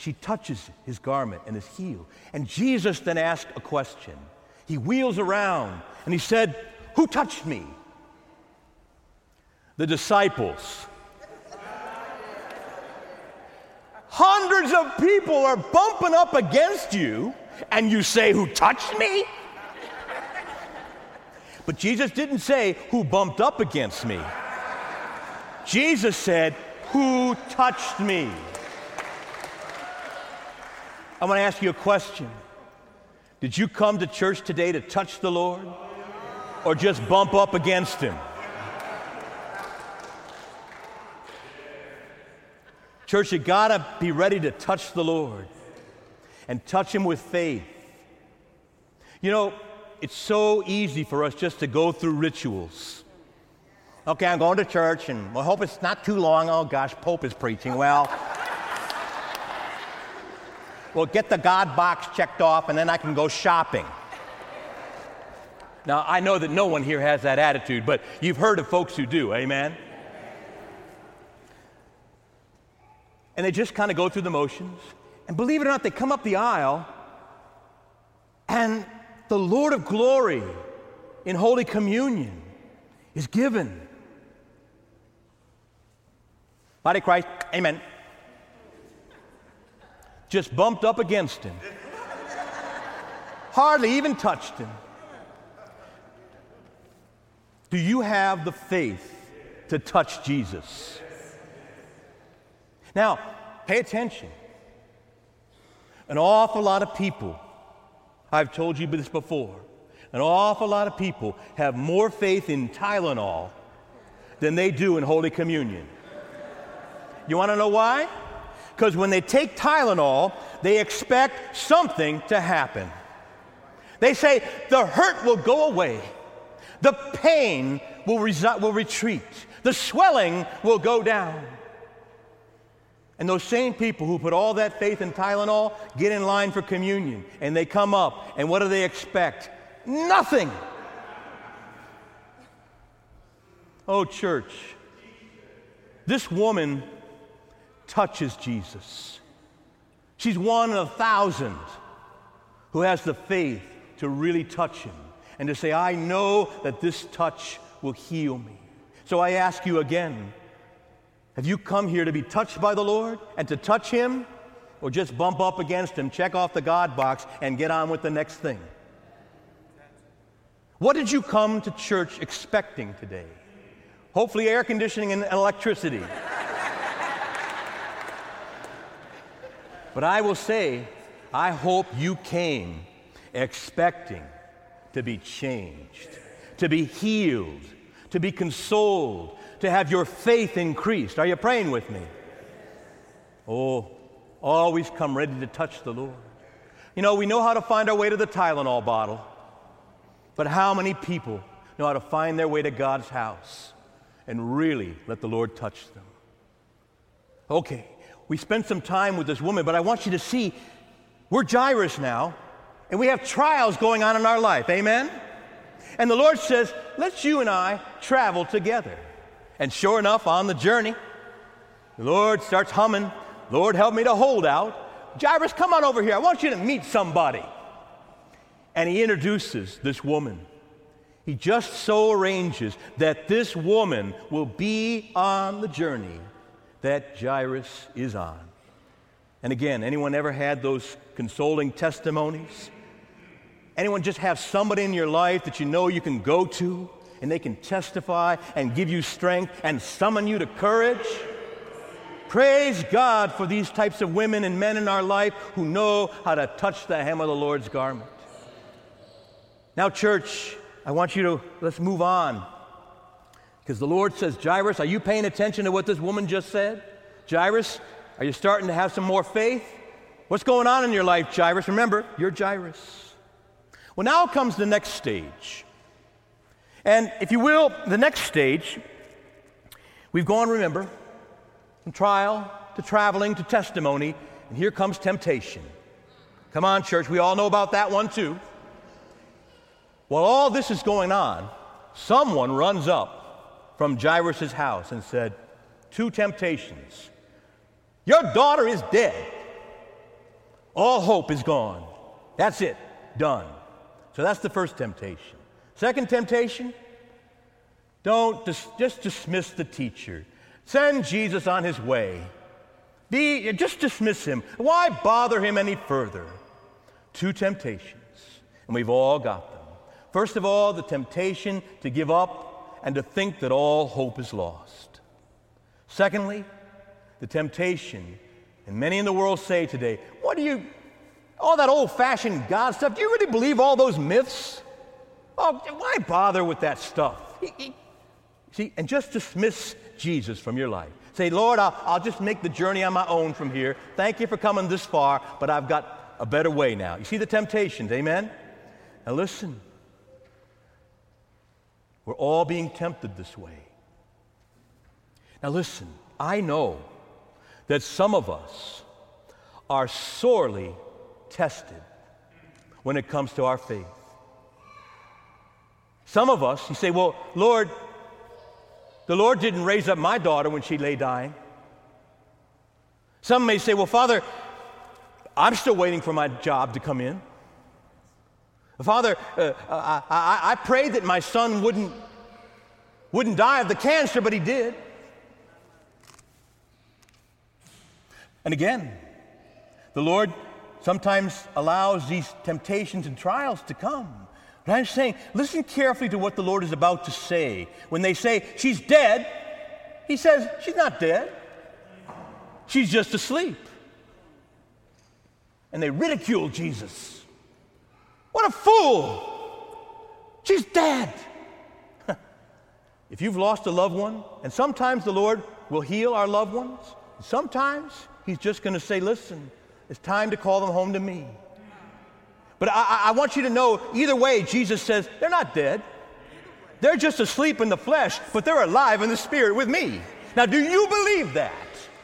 she touches his garment and is healed. And Jesus then asked a question. He wheels around and he said, "Who touched me?" The disciples. Hundreds of people are bumping up against you, and you say, "Who touched me?" But Jesus didn't say, "Who bumped up against me?" Jesus said, "Who touched me?" I want to ask you a question. Did you come to church today to touch the Lord, or just bump up against him? Church, you gotta be ready to touch the Lord and touch him with faith. You know, it's so easy for us just to go through rituals. Okay, I'm going to church, and I hope it's not too long. Oh gosh, Pope is preaching. Well, get the God box checked off, and then I can go shopping. Now, I know that no one here has that attitude, but you've heard of folks who do, amen? And they just kind of go through the motions. And believe it or not, they come up the aisle, and the Lord of glory in Holy Communion is given. Body of Christ, amen. Just bumped up against him. Hardly even touched him. Do you have the faith to touch Jesus? Now, pay attention. An awful lot of people, I've told you this before, an awful lot of people have more faith in Tylenol than they do in Holy Communion. You want to know why? Because when they take Tylenol, they expect something to happen. They say the hurt will go away, the pain will retreat, the swelling will go down. And those same people who put all that faith in Tylenol get in line for communion, and they come up, and what do they expect? Nothing. Oh, church, this woman touches Jesus. She's one in 1,000 who has the faith to really touch him and to say, "I know that this touch will heal me." So I ask you again, have you come here to be touched by the Lord and to touch him, or just bump up against him, check off the God box, and get on with the next thing? What did you come to church expecting today? Hopefully air conditioning and electricity. But I will say, I hope you came expecting to be changed, to be healed, to be consoled, to have your faith increased. Are you praying with me? Oh, always come ready to touch the Lord. You know, we know how to find our way to the Tylenol bottle, but how many people know how to find their way to God's house and really let the Lord touch them? Okay, we spent some time with this woman, but I want you to see we're Jairus now, and we have trials going on in our life, amen? And the Lord says, let's you and I travel together. And sure enough, on the journey, the Lord starts humming, "Lord, help me to hold out." "Jairus, come on over here. I want you to meet somebody." And he introduces this woman. He just so arranges that this woman will be on the journey that Jairus is on. And again, anyone ever had those consoling testimonies? Anyone just have somebody in your life that you know you can go to, and they can testify and give you strength and summon you to courage? Praise God for these types of women and men in our life who know how to touch the hem of the Lord's garment. Now, church, let's move on. Because the Lord says, "Jairus, are you paying attention to what this woman just said? Jairus, are you starting to have some more faith? What's going on in your life, Jairus?" Remember, you're Jairus. Well, now comes the next stage. And if you will, the next stage, we've gone, remember, from trial to traveling to testimony, and here comes temptation. Come on, church, we all know about that one too. While all this is going on, someone runs up from Jairus' house and said, 2 temptations. Your daughter is dead. All hope is gone. That's it. Done. So that's the first temptation. Second temptation, don't just dismiss the teacher. Send Jesus on his way. Just dismiss him. Why bother him any further? Two temptations, and we've all got them. First of all, the temptation to give up and to think that all hope is lost. Secondly, the temptation, and many in the world say today, all that old-fashioned God stuff, do you really believe all those myths? Oh, why bother with that stuff? See, and just dismiss Jesus from your life. Say, Lord, I'll just make the journey on my own from here. Thank you for coming this far, but I've got a better way now. You see the temptations, amen? Now listen. We're all being tempted this way. Now listen, I know that some of us are sorely tested when it comes to our faith. Some of us, you say, well, Lord, the Lord didn't raise up my daughter when she lay dying. Some may say, well, Father, I'm still waiting for my job to come in. Father, I prayed that my son wouldn't die of the cancer, but he did. And again, the Lord sometimes allows these temptations and trials to come. But I'm saying, listen carefully to what the Lord is about to say. When they say, she's dead, he says, she's not dead. She's just asleep. And they ridicule Jesus. What a fool! She's dead. If you've lost a loved one, and sometimes the Lord will heal our loved ones, sometimes he's just going to say, listen, it's time to call them home to me. But I want you to know, either way, Jesus says, they're not dead. They're just asleep in the flesh, but they're alive in the spirit with me. Now, do you believe that?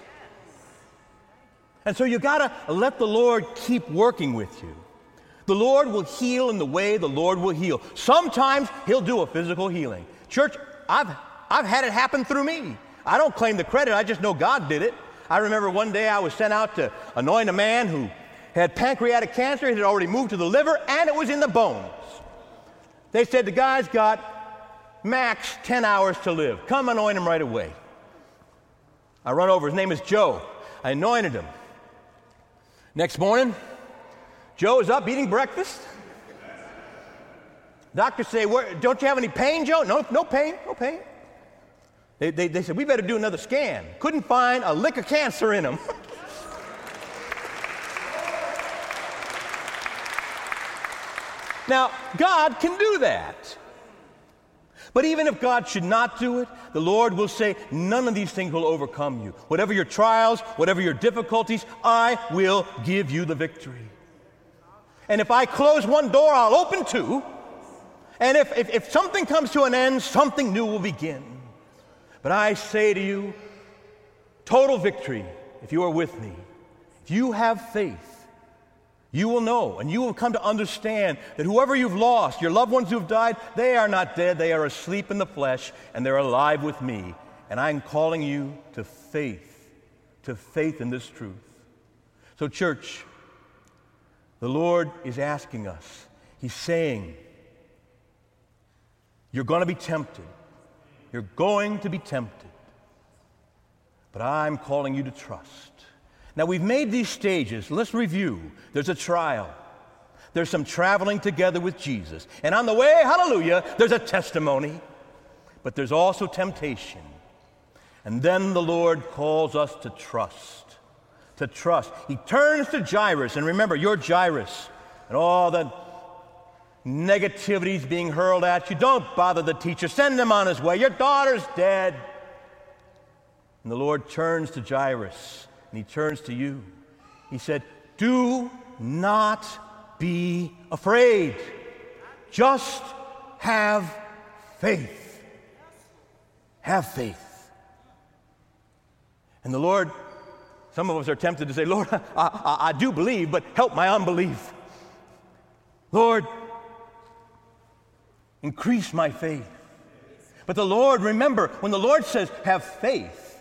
And so you got to let the Lord keep working with you. The Lord will heal in the way the Lord will heal. Sometimes he'll do a physical healing. Church, I've had it happen through me. I don't claim the credit. I just know God did it. I remember one day I was sent out to anoint a man who had pancreatic cancer. It had already moved to the liver, and it was in the bones. They said, the guy's got max 10 hours to live. Come anoint him right away. I run over. His name is Joe. I anointed him. Next morning, Joe is up eating breakfast. Doctors say, don't you have any pain, Joe? No pain. They said, we better do another scan. Couldn't find a lick of cancer in him. Now, God can do that. But even if God should not do it, the Lord will say, none of these things will overcome you. Whatever your trials, whatever your difficulties, I will give you the victory. And if I close one door, I'll open two. And if something comes to an end, something new will begin. But I say to you, total victory if you are with me. If you have faith, you will know and you will come to understand that whoever you've lost, your loved ones who've died, they are not dead. They are asleep in the flesh and they're alive with me. And I'm calling you to faith in this truth. So church, the Lord is asking us. He's saying, you're going to be tempted. You're going to be tempted. But I'm calling you to trust. Now, we've made these stages. Let's review. There's a trial. There's some traveling together with Jesus. And on the way, hallelujah, there's a testimony. But there's also temptation. And then the Lord calls us to trust. To trust. He turns to Jairus. And remember, you're Jairus. And all the negativity's being hurled at you. Don't bother the teacher. Send him on his way. Your daughter's dead. And the Lord turns to Jairus. And he turns to you. He said, do not be afraid. Just have faith. Have faith. And the Lord, some of us are tempted to say, Lord, I do believe, but help my unbelief. Lord, increase my faith. But the Lord, remember, when the Lord says have faith,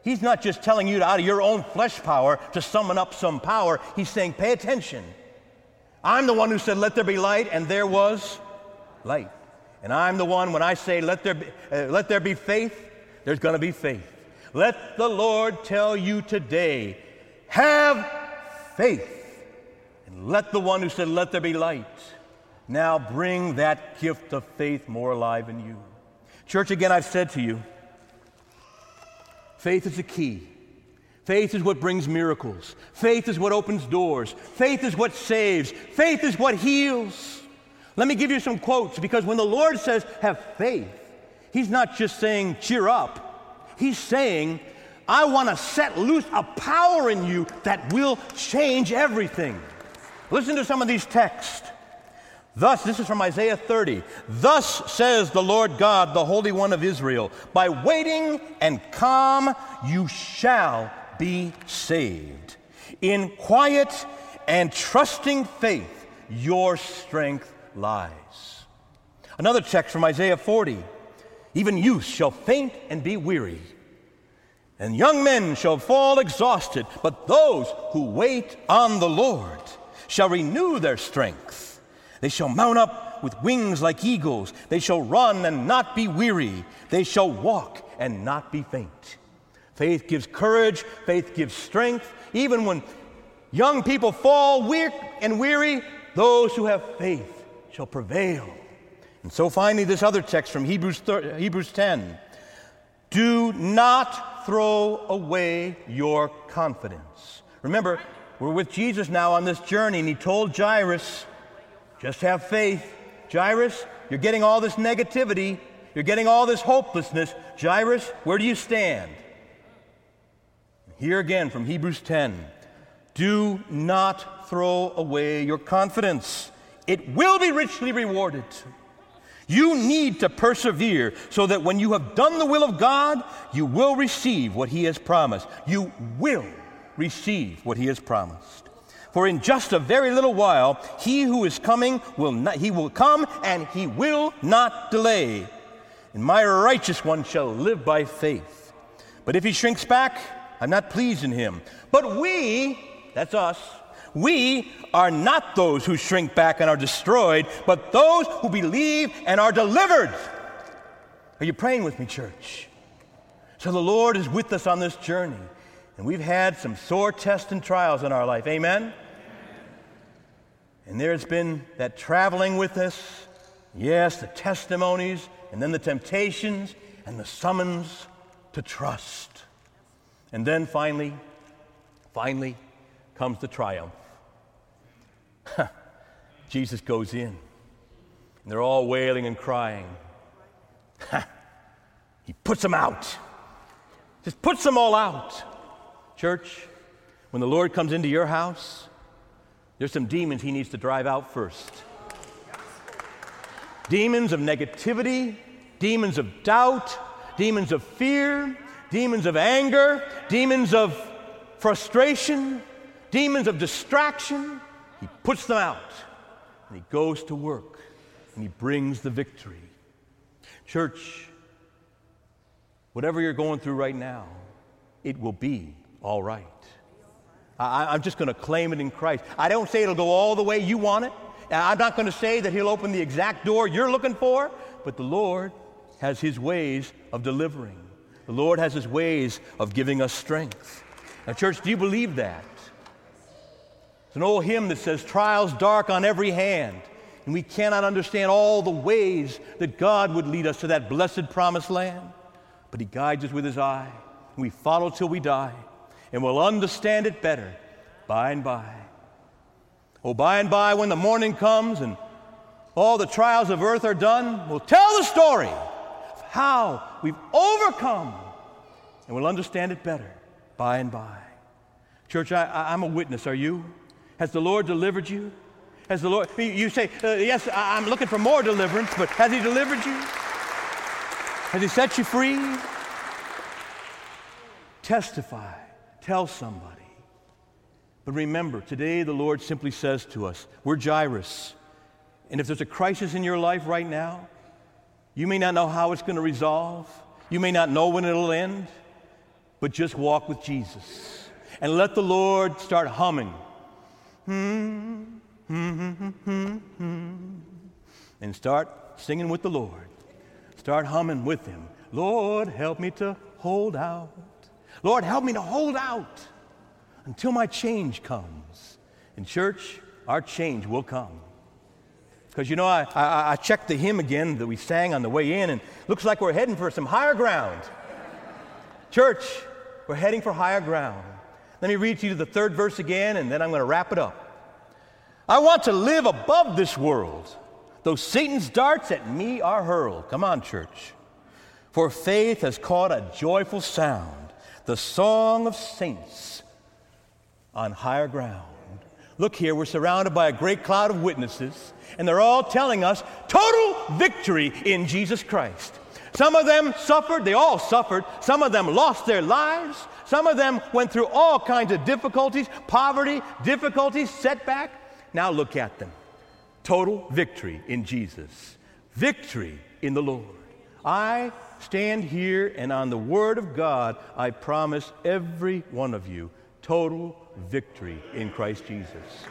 He's not just telling you out of your own flesh power to summon up some power. He's saying, pay attention. I'm the one who said, let there be light, and there was light. And I'm the one, when I say, let there be faith, there's going to be faith. Let the Lord tell you today, have faith. And let the one who said, let there be light, now bring that gift of faith more alive in you. Church, again, I've said to you, faith is the key. Faith is what brings miracles. Faith is what opens doors. Faith is what saves. Faith is what heals. Let me give you some quotes, because when the Lord says, have faith, He's not just saying, cheer up. He's saying, I want to set loose a power in you that will change everything. Listen to some of these texts. Thus, this is from Isaiah 30. Thus says the Lord God, the Holy One of Israel, by waiting and calm you shall be saved. In quiet and trusting faith your strength lies. Another text from Isaiah 40. Even youth shall faint and be weary, and young men shall fall exhausted, but those who wait on the Lord shall renew their strength. They shall mount up with wings like eagles. They shall run and not be weary. They shall walk and not be faint. Faith gives courage. Faith gives strength. Even when young people fall weak and weary, those who have faith shall prevail. And so finally, this other text from Hebrews 10. Do not throw away your confidence. Remember, we're with Jesus now on this journey, and He told Jairus, just have faith. Jairus, you're getting all this negativity. You're getting all this hopelessness. Jairus, where do you stand? Here again from Hebrews 10. Do not throw away your confidence. It will be richly rewarded. You need to persevere so that when you have done the will of God, you will receive what He has promised. You will receive what He has promised. For in just a very little while, He who is coming He will come, and He will not delay. And my righteous one shall live by faith. But if he shrinks back, I'm not pleased in him. But we, that's us, we are not those who shrink back and are destroyed, but those who believe and are delivered. Are you praying with me, church? So the Lord is with us on this journey, and we've had some sore tests and trials in our life. Amen? And there's been that traveling with us, yes, the testimonies, and then the temptations, and the summons to trust. And then finally comes the triumph. Jesus goes in, and they're all wailing and crying. He puts them out. Just puts them all out. Church, when the Lord comes into your house, there's some demons He needs to drive out first. Demons of negativity, demons of doubt, demons of fear, demons of anger, demons of frustration, demons of distraction. He puts them out, and He goes to work, and He brings the victory. Church, whatever you're going through right now, it will be all right. I'm just going to claim it in Christ. I don't say it'll go all the way you want it. I'm not going to say that He'll open the exact door you're looking for, but the Lord has His ways of delivering. The Lord has His ways of giving us strength. Now, church, do you believe that? There's an old hymn that says, trials dark on every hand, and we cannot understand all the ways that God would lead us to that blessed promised land. But He guides us with His eye, and we follow till we die, and we'll understand it better by and by. Oh, by and by, when the morning comes and all the trials of earth are done, we'll tell the story of how we've overcome, and we'll understand it better by and by. Church, I'm a witness. Are you? Has the Lord delivered you? Has the Lord, you say, yes, I'm looking for more deliverance, but has He delivered you? Has He set you free? Testify. Tell somebody. But remember, today the Lord simply says to us, we're Jairus. And if there's a crisis in your life right now, you may not know how it's going to resolve. You may not know when it'll end. but just walk with Jesus. And let the Lord start humming. And start singing with the Lord. Start humming with Him. Lord, help me to hold out. Lord, help me to hold out until my change comes. In church, our change will come. Because, you know, I checked the hymn again that we sang on the way in, and looks like we're heading for some higher ground. Church, we're heading for higher ground. Let me read to you the third verse again, and then I'm going to wrap it up. I want to live above this world, though Satan's darts at me are hurled. Come on, church. For faith has caught a joyful sound, the song of saints on higher ground. Look here, we're surrounded by a great cloud of witnesses, and they're all telling us total victory in Jesus Christ. Some of them suffered, they all suffered. Some of them lost their lives. Some of them went through all kinds of difficulties, poverty, difficulties, setback. Now look at them. Total victory in Jesus. Victory in the Lord. I stand here, and on the Word of God, I promise every one of you total victory in Christ Jesus.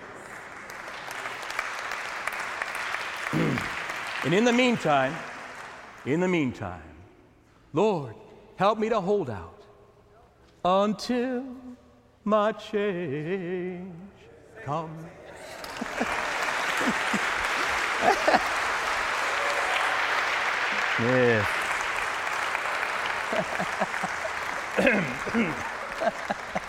And in the meantime, Lord, help me to hold out until my change comes. Yes.